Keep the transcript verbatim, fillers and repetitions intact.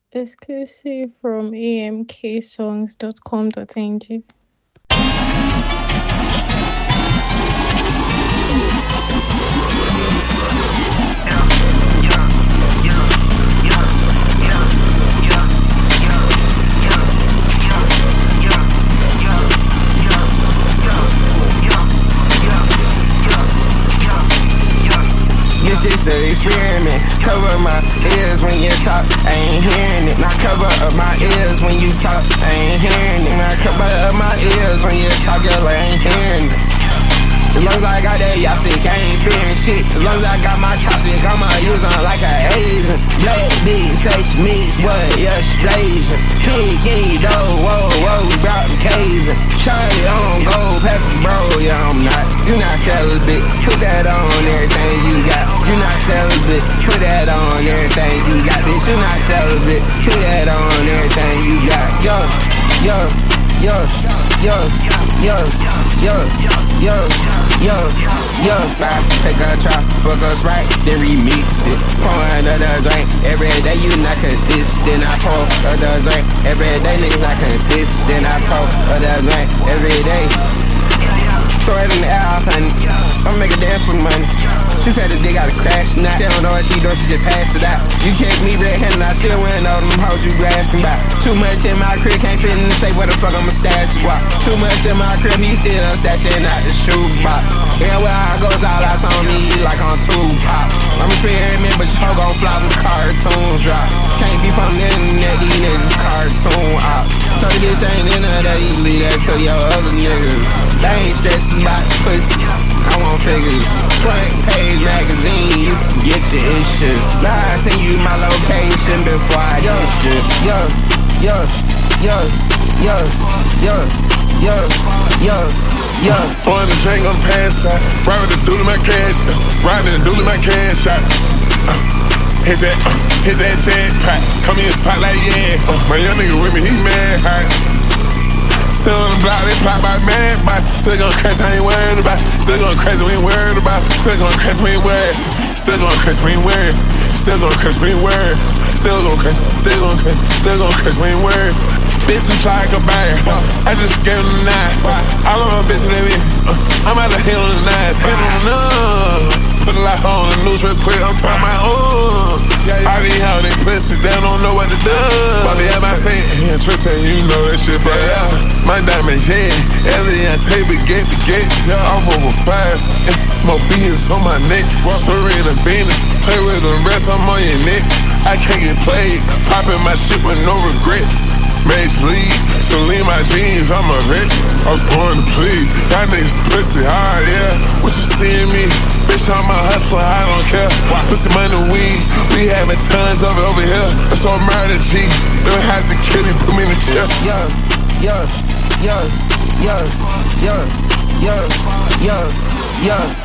Exclusive from a m k songs dot com dot n g. This is an experiment. Cover my ears when you talk, I ain't hearing it. Now cover up my ears when you talk, I ain't hearing it. Now cover up my ears when you talk, girl, I ain't hearing it. As long as I got that, y'all see, I ain't fearing shit. As long as I got my toxic, I'ma use on like a Asian. Black beat, sex mix, what, yeah, blazing. Pink, king, dough, whoa, whoa, drop the K's. Charlie on go, pass it, bro, yeah, I'm not. You not celibate, put that on everything you got. You not celibate, put that on everything you got. Bitch, you not celibate, put that on everything you got. Yo, yo, yo, yo, yo, yo, yo, yo, yo. I take a try, fuck us right, then remix it. Pour another drink, every day you not consistent. I pour another drink, every day niggas not consistent. I pour another drink, every day. Throw it in the air, honey. I'ma make a dance for money. She said the dick got a crash, now she don't know what she doing, she just pass it out. You catch me red-handed, I still win all them hoes you asking about. Too much in my crib, can't fit in to say where the fuck I'ma stash you out. Too much in my crib, he still stashing out the shoebox. Everywhere I go, it's all eyes on me like on Tupac. I'm a experiment, but your hoe gon' fly with cartoons drop. Can't be from the internet, these niggas cartoon out. So this ain't in there, you leave that to your other niggas. They ain't stressing about pussy, I want figures. Front page magazine, you can get your issue. Now I send you my location before I do shit. Yo, yo, yo, yo, yo, yo, yo, yo. Pouring the drink on the pass side, right with the doodle my cash, riding the doodle my cash shot. Uh, hit that, uh, hit that jackpot, come in spot like yeah. Uh, my young nigga with me, he mad hot. Still on the block, they pop by mad, but still gon' crash, I ain't worried about. Still gon' crash, we ain't worried about. Still gon' crash, we ain't worried. Still gon' crash, we ain't worried. Still gon' crash, we ain't worried. Still gon' crash, still gon' crash, still gon' crash, we ain't worried. Bitch, we fly like a bird. I just gave him the nine. All of my bitches, they be, uh, I'm out of hit on the nine. Ten on the nine. Put a lot on the news real quick, I'm talking about, ooh. All these hoes, they pussy, they don't know what to do. Bobby, I might say, yeah, Tristan, you know that shit for ya. My diamonds, yeah. Ellie and Tabby, get to get. I'm over fast. More beans on my neck. Serena Venus, play with the rest, I'm on your neck. I can't get played. Popping my shit with no regrets. Major league, so leave my jeans, I'm a vet. I was born to plead. Y'all niggas pussy hard, yeah. What you seeing me? Bitch, I'm a hustler, I don't care. Pussy money, weed, we having tons of it over here. That's all murder, G. Don't have to kill me, put me in the chair. Yo, yo, yo, yo, yo, yo, yo, yo.